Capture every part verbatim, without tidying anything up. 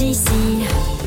ici.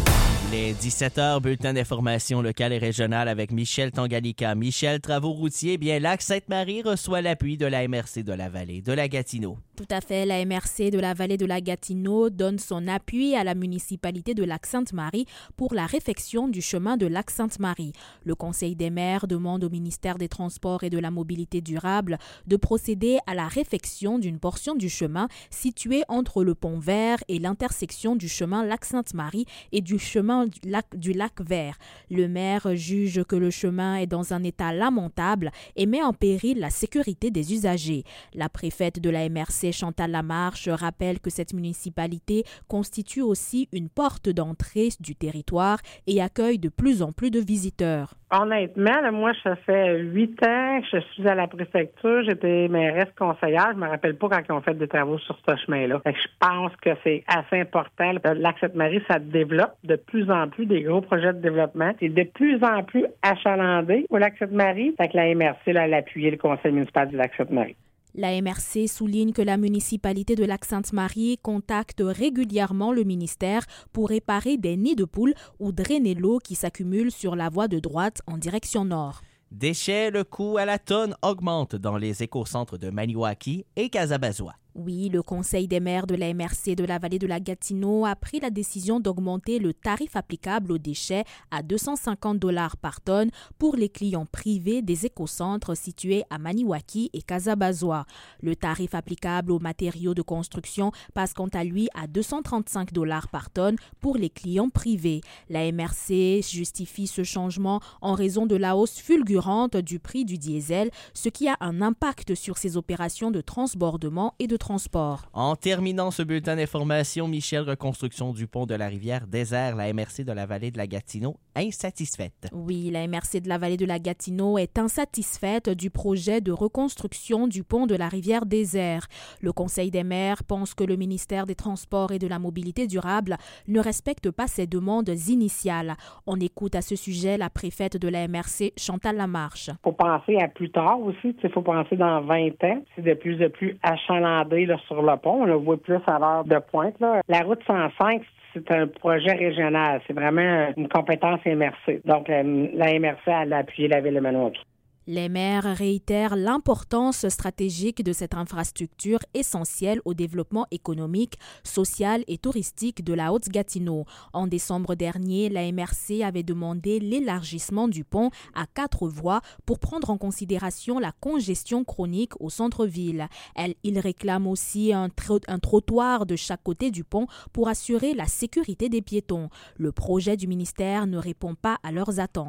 Les dix-sept heures, bulletin d'information locale et régionale avec Michel Tangalika. Michel, travaux routiers, bien Lac-Sainte-Marie reçoit l'appui de la M R C de la Vallée de la Gatineau. Tout à fait, la M R C de la Vallée de la Gatineau donne son appui à la municipalité de Lac-Sainte-Marie pour la réfection du chemin de Lac-Sainte-Marie. Le Conseil des maires demande au ministère des Transports et de la Mobilité durable de procéder à la réfection d'une portion du chemin située entre le pont Vert et l'intersection du chemin Lac-Sainte-Marie et du chemin du lac, du lac Vert. Le maire juge que le chemin est dans un état lamentable et met en péril la sécurité des usagers. La préfète de la M R C, Chantal Lamarche, rappelle que cette municipalité constitue aussi une porte d'entrée du territoire et accueille de plus en plus de visiteurs. Honnêtement, là, moi, ça fait huit ans que je suis à la préfecture. J'étais mairesse conseillère. Je me rappelle pas quand ils ont fait des travaux sur ce chemin-là. Fait que je pense que c'est assez important. Le Lac-Sainte-Marie, ça développe de plus en plus des gros projets de développement. C'est de plus en plus achalandé au Lac-Sainte-Marie. Fait que la M R C, là, elle a appuyé le conseil municipal du Lac-Sainte-Marie. La M R C souligne que la municipalité de Lac-Sainte-Marie contacte régulièrement le ministère pour réparer des nids de poules ou drainer l'eau qui s'accumule sur la voie de droite en direction nord. Déchets, le coût à la tonne augmente dans les écocentres de Maniwaki et Casabazois. Oui, le Conseil des maires de la M R C de la Vallée de la Gatineau a pris la décision d'augmenter le tarif applicable aux déchets à deux cent cinquante dollars par tonne pour les clients privés des écocentres situés à Maniwaki et Casabazois. Le tarif applicable aux matériaux de construction passe quant à lui à deux cent trente-cinq dollars par tonne pour les clients privés. La M R C justifie ce changement en raison de la hausse fulgurante du prix du diesel, ce qui a un impact sur ses opérations de transbordement et de transport. Transport. En terminant ce bulletin d'information, Michel, reconstruction du pont de la rivière Désert, la M R C de la Vallée de la Gatineau, insatisfaite. Oui, la M R C de la Vallée de la Gatineau est insatisfaite du projet de reconstruction du pont de la rivière Désert. Le Conseil des maires pense que le ministère des Transports et de la Mobilité durable ne respecte pas ses demandes initiales. On écoute à ce sujet la préfète de la M R C, Chantal Lamarche. Il faut penser à plus tard aussi. Il faut penser dans vingt ans. C'est de plus en plus achalandé là, sur le pont. On le voit plus à l'heure de pointe. Là. La route cent cinq, c'est un projet régional. C'est vraiment une compétence M R C. Donc, la, la M R C a appuyé la ville de Maniwaki. Les maires réitèrent l'importance stratégique de cette infrastructure essentielle au développement économique, social et touristique de la Haute-Gatineau. En décembre dernier, la M R C avait demandé l'élargissement du pont à quatre voies pour prendre en considération la congestion chronique au centre-ville. Elle, il réclame aussi un, tro- un trottoir de chaque côté du pont pour assurer la sécurité des piétons. Le projet du ministère ne répond pas à leurs attentes.